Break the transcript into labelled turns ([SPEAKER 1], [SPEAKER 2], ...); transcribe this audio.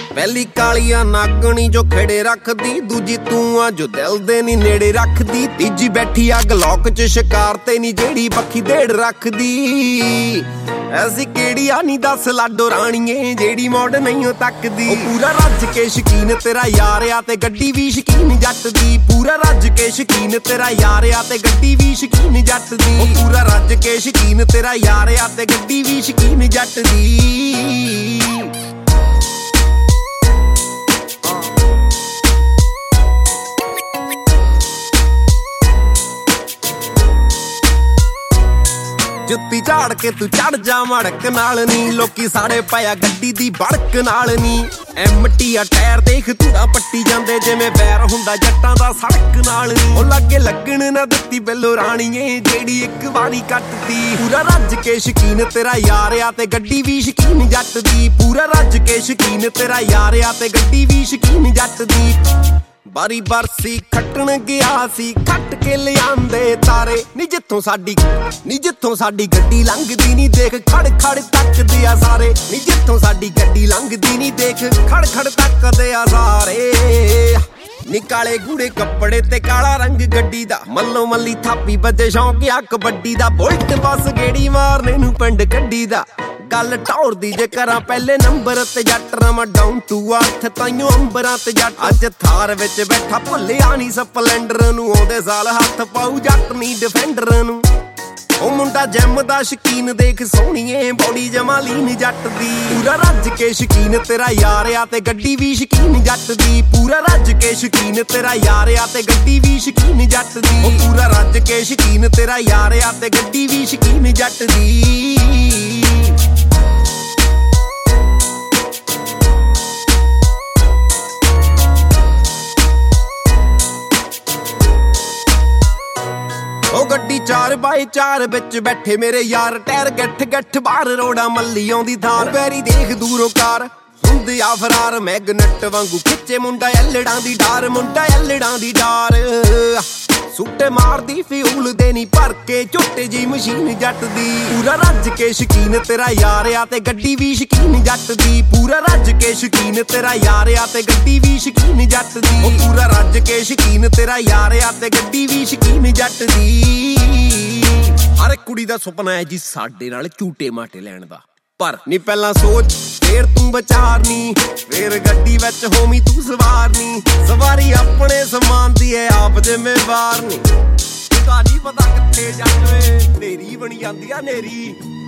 [SPEAKER 1] ਪਹਿਲੀ ਕਾਲੀਆ ਨਾਗਣੀ ਜੋ ਖੇੜੇ ਰੱਖਦੀ, ਦੂਜੀ ਤੂੰ ਆ ਜੋ ਦਿਲ ਦੇ ਨੀ ਨੇੜੇ ਰੱਖਦੀ, ਤੀਜੀ ਬੈਠੀ ਆ ਗਲੌਕ ਚ ਸ਼ਿਕਾਰ ਤੇ ਨੀ ਜਿਹੜੀ ਪੱਖੀ ਢੇੜ ਰੱਖਦੀ। ਐਸੀ ਕਿਹੜੀ ਆ ਨੀ ਦੱਸ ਲਾਡੋ ਰਾਣੀਏ ਜਿਹੜੀ ਮੋੜ ਨਹੀਂ ਓ ਤੱਕਦੀ। ਉਹ ਪੂਰਾ ਰੱਜ ਕੇ ਸ਼ਕੀਨ ਤੇਰਾ ਯਾਰ ਆ ਤੇ ਗੱਡੀ ਵੀ ਸ਼ਕੀਨ ਜੱਟ ਦੀ, ਪੂਰਾ ਰੱਜ ਕੇ ਸ਼ਕੀਨ ਤੇਰਾ ਯਾਰ ਆ ਤੇ ਗੱਡੀ ਵੀ ਸ਼ਕੀਨ ਜੱਟ ਦੀ। ਉਹ ਪੂਰਾ ਰੱਜ ਕੇ ਸ਼ਕੀਨ ਤੇਰਾ ਯਾਰ ਆ ਤੇ ਗੱਡੀ ਵੀ ਸ਼ਕੀਨ ਜੱਟ ਦੀ। ਜੁੱਤੀ ਝਾੜ ਕੇ ਤੂੰ ਚੜ ਜਾ ਮੜਕ ਨਾਲ ਨੀ, ਲੋਕੀ ਸਾੜੇ ਪਿਆ ਗੱਡੀ ਦੀ ਬੜਕ ਨਾਲ ਨੀ। ਐਮਟੀ ਆ ਟਾਇਰ ਦੇਖ ਧੂੜਾ ਪੱਟੀ ਜਾਂਦੇ ਜਿਵੇਂ ਬੈਰ ਹੁੰਦਾ ਜੱਟਾਂ ਦਾ ਸੜਕ ਨਾਲ ਨੀ। ਉਹ ਲਾਗੇ ਲੱਗਣ ਨਾ ਦਿੱਤੀ ਬੈਲੋ ਰਾਣੀਏ ਜਿਹੜੀ ਇੱਕ ਵਾਰੀ ਕੱਟਦੀ। ਪੂਰਾ ਰੱਜ ਕੇ ਸ਼ਕੀਨ ਤੇਰਾ ਯਾਰ ਆ ਤੇ ਗੱਡੀ ਵੀ ਸ਼ਕੀਨ ਜੱਟ ਦੀ, ਪੂਰਾ ਰੱਜ ਕੇ ਸ਼ਕੀਨ ਤੇਰਾ ਯਾਰ ਆ ਤੇ ਗੱਡੀ ਵੀ ਸ਼ਕੀਨ ਜੱਟ ਦੀ। ਬਾਰੀ ਬਰਸੀ ਖੱਟਣ ਗਿਆ ਸੀ ਖੱਟ ਕੇ ਲਿਆਂਦੇ ਤਾਰੇ ਨੀ, ਜਿੱਥੋਂ ਸਾਡੀ ਗੱਡੀ ਲੰਘਦੀ ਨੀ ਦੇਖ ਖੜ ਖੜ ਤੱਕਦੇ ਆ ਸਾਰੇ ਨੀ, ਜਿੱਥੋਂ ਸਾਡੀ ਗੱਡੀ ਲੰਘਦੀ ਨੀ ਦੇਖ ਖੜ ਖੜ ਤੱਕਦੇ ਆ ਸਾਰੇ ਨੀ। ਕਾਲੇ ਗੂੜੇ ਕੱਪੜੇ ਤੇ ਕਾਲਾ ਰੰਗ ਗੱਡੀ ਦਾ, ਮੱਲੋ ਮੱਲੀ ਥਾਪੀ ਬੱਜੇ ਸ਼ੌਂਕ ਆ ਕਬੱਡੀ ਦਾ। ਬੁਲਟ ਬੱਸ ਗੇੜੀ ਮਾਰਨੇ ਨੂੰ ਪਿੰਡ ਕੱਢੀ ਦਾ, ਗੱਲ ਟੌਰ ਦੀ ਜੇ ਕਰਾਂ ਪਹਿਲੇ ਨੰਬਰ ਤੇ ਜੱਟ ਰਵਾਂ ਡਾਊਨ ਟੂ ਅਰਥ ਤਾਈਓ ਅੰਬਰਾਂ ਤੇ ਜੱਟ। ਅੱਜ ਥਾਰ ਵਿੱਚ ਬੈਠਾ ਭੁੱਲਿਆ ਨੀ ਸਪਲੈਂਡਰ ਨੂੰ, ਆਉਂਦੇ ਸਾਲ ਹੱਥ ਪਾਉ ਜੱਟ ਨੀ ਡਿਫੈਂਡਰ ਨੂੰ। ਉਹ ਮੁੰਡਾ ਜਿਮ ਦਾ ਸ਼ਕੀਨ ਦੇਖ ਸੋਹਣੀਏ ਬੌਡੀ ਜਮਾਲੀਨ ਜੱਟ ਦੀ। ਪੂਰਾ ਰੱਜ ਕੇ ਸ਼ਕੀਨ ਤੇਰਾ ਯਾਰ ਆ ਤੇ ਗੱਡੀ ਵੀ ਸ਼ਕੀਨ ਜੱਟ ਦੀ, ਪੂਰਾ ਰੱਜ ਕੇ ਸ਼ਕੀਨ ਤੇਰਾ ਯਾਰ ਆ ਤੇ ਗੱਡੀ ਵੀ ਸ਼ਕੀਨ ਜੱਟ ਦੀ। ਉਹ ਪੂਰਾ ਰੱਜ ਕੇ ਸ਼ਕੀਨ ਤੇਰਾ ਯਾਰ ਆ ਤੇ ਗੱਡੀ ਵੀ ਸ਼ਕੀਨ ਜੱਟ ਦੀ। ਉਹ ਗੱਡੀ 4x4 ਵਿੱਚ ਬੈਠੇ ਮੇਰੇ ਯਾਰ, ਟਾਇਰ ਗੱਠ ਗੱਠ ਬਾਹਰ ਰੋੜਾ ਮੱਲੀ ਆਉਂਦੀ ਥਾਰ। ਬੈਰੀ ਦੇਖ ਦੂਰੋਂ ਕਾਰ ਹੁੰਦੀ ਆ ਫਰਾਰ, ਮੈਗਨੇਟ ਵਾਂਗੂ ਖਿੱਚੇ ਮੁੰਡਾ ਐਲੜਾਂ ਦੀ ਡਾਰ, ਮੁੰਡਾ ਐਲੜਾਂ ਦੀ ਡਾਰ। ਸੁੱਟੇ ਮਾਰਦੀ ਫਿਊਲ ਦੇ ਨੀ ਭਰ ਕੇ ਝੋਟੇ ਜੀ ਮਸ਼ੀਨ ਜੱਟ ਦੀ। ਪੂਰਾ ਰੱਜ ਕੇ ਸ਼ਕੀਨ ਤੇਰਾ ਯਾਰ ਆ ਤੇ ਗੱਡੀ ਵੀ ਸ਼ਕੀਨ ਜੱਟ ਦੀ, ਪੂਰਾ ਰੱਜ ਕੇ ਸ਼ਕੀਨ ਤੇਰਾ ਯਾਰ ਆ ਤੇ ਗੱਡੀ ਵੀ ਸ਼ਕੀਨ ਜੱਟ ਦੀ। ਉਹ ਪੂਰਾ ਰੱਜ ਕੇ ਸ਼ਕੀਨ ਤੇਰਾ ਯਾਰ ਆ ਤੇ ਗੱਡੀ ਵੀ ਸ਼ਕੀਨ ਜੱਟ ਦੀ। ਹਰ ਇੱਕ ਕੁੜੀ ਦਾ ਸੁਪਨਾ ਹੈ ਜੀ ਸਾਡੇ ਨਾਲ ਝੂਟੇ ਮਾਟੇ ਲੈਣ ਦਾ, ਪਰ ਨੀ ਪਹਿਲਾਂ ਸੋਚ ਫੇਰ ਤੂੰ ਵਿਚਾਰਨੀ, ਫੇਰ ਗੱਡੀ ਵਿੱਚ ਹੋਮੀ ਤੂੰ ਸਵਾਰ ਨੀ। ਸਵਾਰੀ ਆਪਣੇ ਸਮਾਨ ਦੀ ਹੈ ਆਪ ਜ਼ਿੰਮੇਵਾਰ ਨੀ, ਪਤਾ ਨੀ ਪਤਾ ਕਿੱਥੇ ਜਾਵੇ ਨੇਰੀ ਬਣੀ ਜਾਂਦੀ ਆ ਨੇਰੀ।